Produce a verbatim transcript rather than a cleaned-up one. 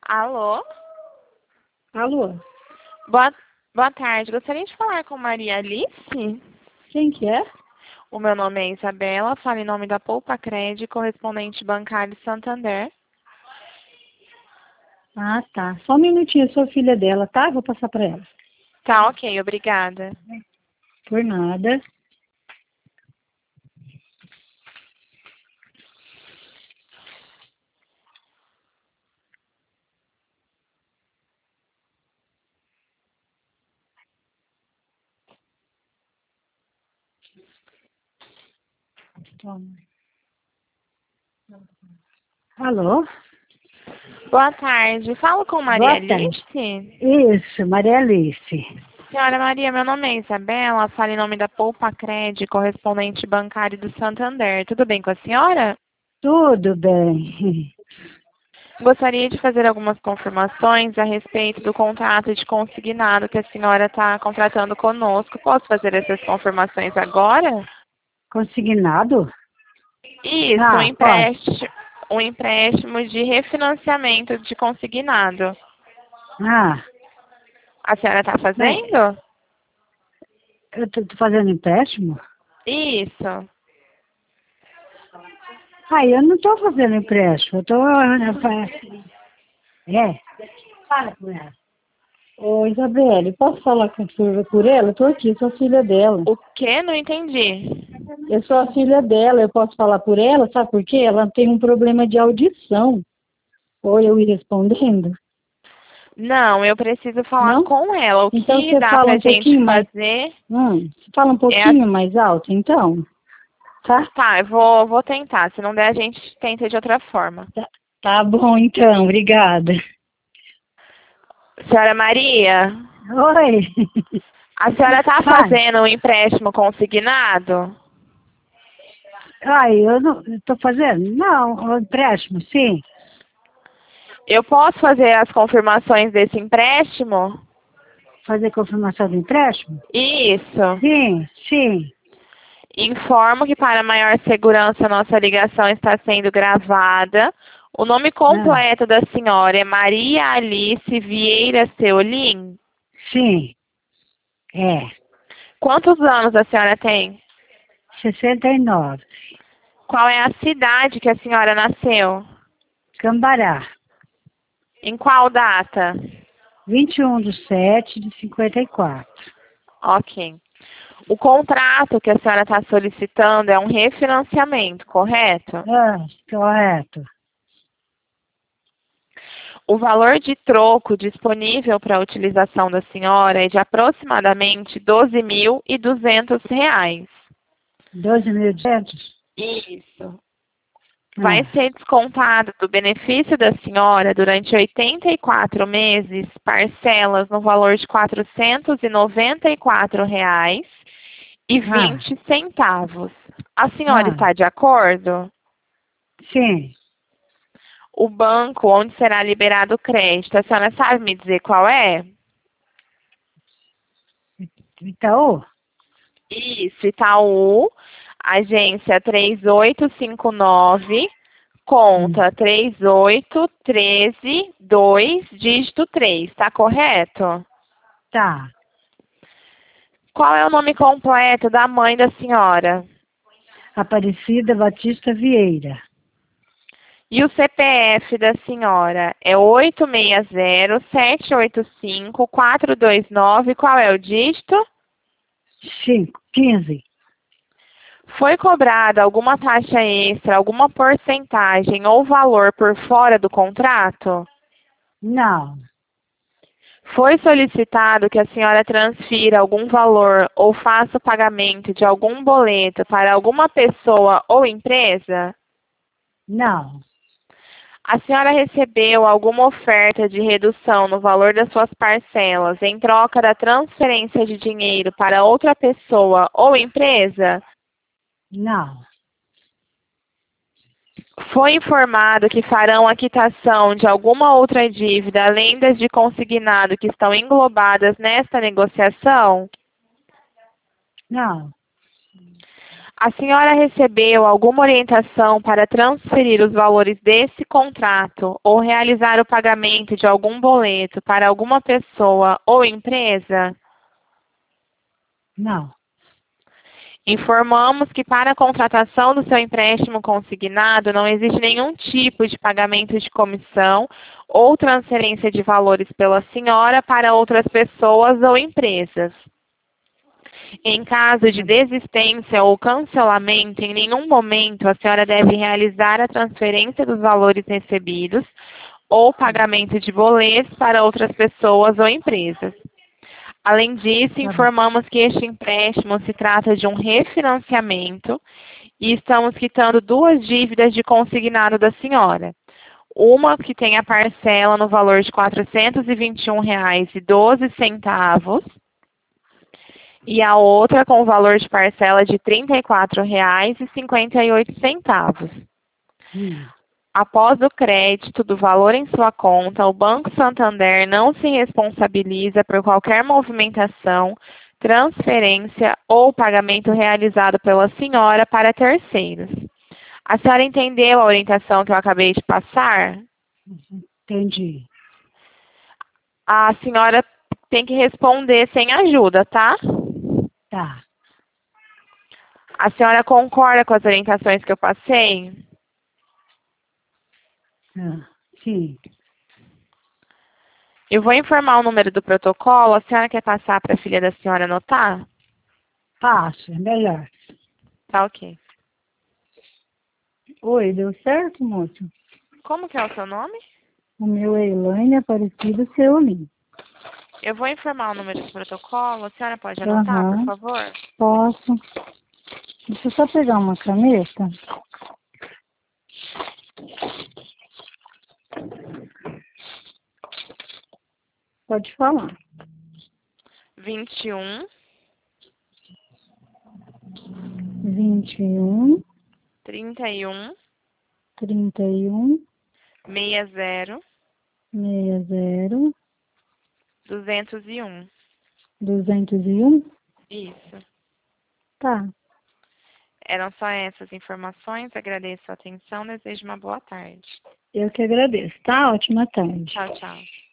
Alô? Alô? Boa, boa tarde. Gostaria de falar com Maria Alice? Quem que é? O meu nome é Isabela, falo em nome da Poupa Cred, correspondente bancário Santander. Ah, tá. Só um minutinho, eu sou filha dela, tá? Vou passar para ela. Tá, ok, obrigada. Por nada. Toma. Alô? Boa tarde. Falo com Maria Boa tarde. Alice? Isso, Maria Alice. Senhora Maria, meu nome é Isabela, falo em nome da Poupa Cred, correspondente bancário do Santander. Tudo bem com a senhora? Tudo bem. Gostaria de fazer algumas confirmações a respeito do contrato de consignado que a senhora está contratando conosco. Posso fazer essas confirmações agora? Consignado? Isso, um Ah, pode. empréstimo, um empréstimo de refinanciamento de consignado. Ah, A senhora está mas fazendo? eu tô, tô fazendo empréstimo? Isso. Ah, eu não tô fazendo empréstimo, eu tô... É? Fala com ela. Ô, Isabelle, posso falar com por, por ela? Eu tô aqui, sou filha dela. O que? Não entendi. Eu sou a filha dela, eu posso falar por ela, sabe por quê? Ela tem um problema de audição. Ou eu ir respondendo? Não, eu preciso falar Não? com ela. O Então que você dá fala pra um gente pouquinho mais. fazer Hum, você fala um é... a- pouquinho mais alto, então? Tá? Tá, eu vou, vou tentar. Se não der, a gente tenta de outra forma. Tá, tá bom, então, obrigada. Senhora Maria, Oi! a senhora está Vai. fazendo um empréstimo consignado? Ai, eu não estou fazendo? Não, o empréstimo, sim. Eu posso fazer as confirmações desse empréstimo? Fazer confirmação do empréstimo? Isso. Sim, sim. Informo que para maior segurança nossa ligação está sendo gravada. O nome Ah, completo da senhora é Maria Alice Vieira Seolim? sim, é. Quantos anos a senhora tem? sessenta e nove. Qual é a cidade que a senhora nasceu? Cambará. Em qual data? vinte e um de sete de cinquenta e quatro. Ok. O contrato que a senhora está solicitando é um refinanciamento, correto? Ah, correto. O valor de troco disponível para a utilização da senhora é de aproximadamente doze mil e duzentos reais. doze mil e duzentos? Isso. Vai Ah, ser descontado do benefício da senhora durante oitenta e quatro meses, parcelas no valor de quatrocentos e noventa e quatro reais e ah, vinte centavos. A senhora ah, está de acordo? sim. O banco onde será liberado o crédito, a senhora sabe me dizer qual é? Itaú? Isso, Itaú, agência três oito cinco nove, Hum, conta três oito um três dois, dígito três, tá correto? tá. Qual é o nome completo da mãe da senhora? Aparecida Batista Vieira. E o C P F da senhora é oito seis zero sete oito cinco quatro dois nove, qual é o dígito? Cinco, quinze. Foi cobrada alguma taxa extra, alguma porcentagem ou valor por fora do contrato? Não, Foi solicitado que a senhora transfira algum valor ou faça o pagamento de algum boleto para alguma pessoa ou empresa? não, A senhora recebeu alguma oferta de redução no valor das suas parcelas em troca da transferência de dinheiro para outra pessoa ou empresa? não, Foi informado que farão a quitação de alguma outra dívida além das de consignado que estão englobadas nesta negociação? não. A senhora recebeu alguma orientação para transferir os valores desse contrato ou realizar o pagamento de algum boleto para alguma pessoa ou empresa? Não. Informamos que para a contratação do seu empréstimo consignado não existe nenhum tipo de pagamento de comissão ou transferência de valores pela senhora para outras pessoas ou empresas. Em caso de desistência ou cancelamento, em nenhum momento a senhora deve realizar a transferência dos valores recebidos ou pagamento de boletos para outras pessoas ou empresas. Além disso, informamos que este empréstimo se trata de um refinanciamento e estamos quitando duas dívidas de consignado da senhora. Uma que tem a parcela no valor de quatrocentos e vinte e um reais e doze centavos e a outra com o valor de parcela de trinta e quatro reais e cinquenta e oito centavos. Hum. Após o crédito do valor em sua conta, o Banco Santander não se responsabiliza por qualquer movimentação, transferência ou pagamento realizado pela senhora para terceiros. A senhora entendeu a orientação que eu acabei de passar? Entendi. A senhora tem que responder sem ajuda, tá? Tá. A senhora concorda com as orientações que eu passei? Ah, sim. Eu vou informar o número do protocolo. A senhora quer passar para a filha da senhora anotar? Passo, é melhor. Tá ok. Oi, deu certo, moço? Como que é o seu nome? O meu é Elaine Aparecida Seolim. Eu vou informar o número do protocolo. A senhora pode anotar, Aham. por favor? Posso. Deixa eu só pegar uma caneta. Pode falar. vinte e um, vinte e um, trinta e um, trinta e um, sessenta, sessenta, duzentos e um. duzentos e um. Isso. Tá. Eram só essas informações. Agradeço a atenção. Desejo uma boa tarde. Eu que agradeço. Tá? Ótima tarde. Tchau, tchau.